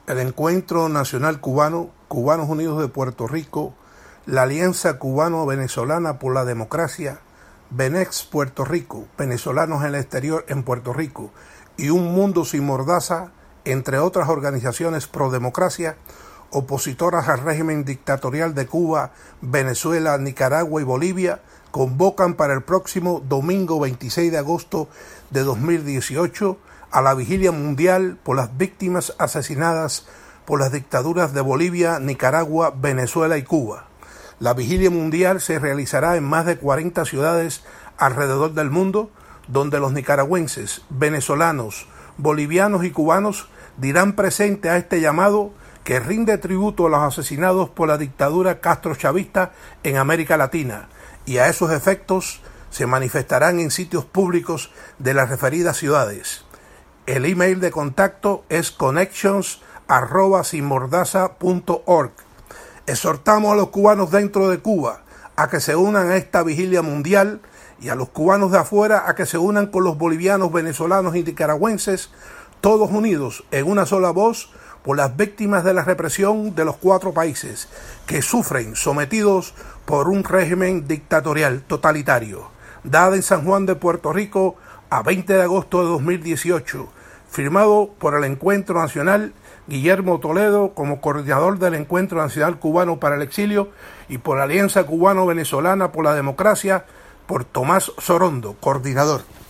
el Encuentro Nacional Cubano, Cubanos Unidos de Puerto Rico, la Alianza Cubano-Venezolana por la Democracia, Benex Puerto Rico, Venezolanos en el Exterior en Puerto Rico y Un Mundo Sin Mordaza, entre otras organizaciones pro democracia, opositoras al régimen dictatorial de Cuba, Venezuela, Nicaragua y Bolivia, convocan para el próximo domingo 26 de agosto de 2018 a la vigilia mundial por las víctimas asesinadas por las dictaduras de Bolivia, Nicaragua, Venezuela y Cuba. La vigilia mundial se realizará en más de 40 ciudades alrededor del mundo, donde los nicaragüenses, venezolanos, bolivianos y cubanos dirán presente a este llamado que rinde tributo a los asesinados por la dictadura castrochavista en América Latina, y a esos efectos se manifestarán en sitios públicos de las referidas ciudades. El email de contacto es connections@sinmordaza.org. Exhortamos a los cubanos dentro de Cuba a que se unan a esta vigilia mundial y a los cubanos de afuera a que se unan con los bolivianos, venezolanos y nicaragüenses, todos unidos en una sola voz por las víctimas de la represión de los 4 países que sufren sometidos por un régimen dictatorial totalitario. Dada en San Juan de Puerto Rico a 20 de agosto de 2018, firmado por el Encuentro Nacional Guillermo Toledo como coordinador del Encuentro Nacional Cubano para el Exilio y por la Alianza Cubano-Venezolana por la Democracia por Tomás Sorondo, coordinador.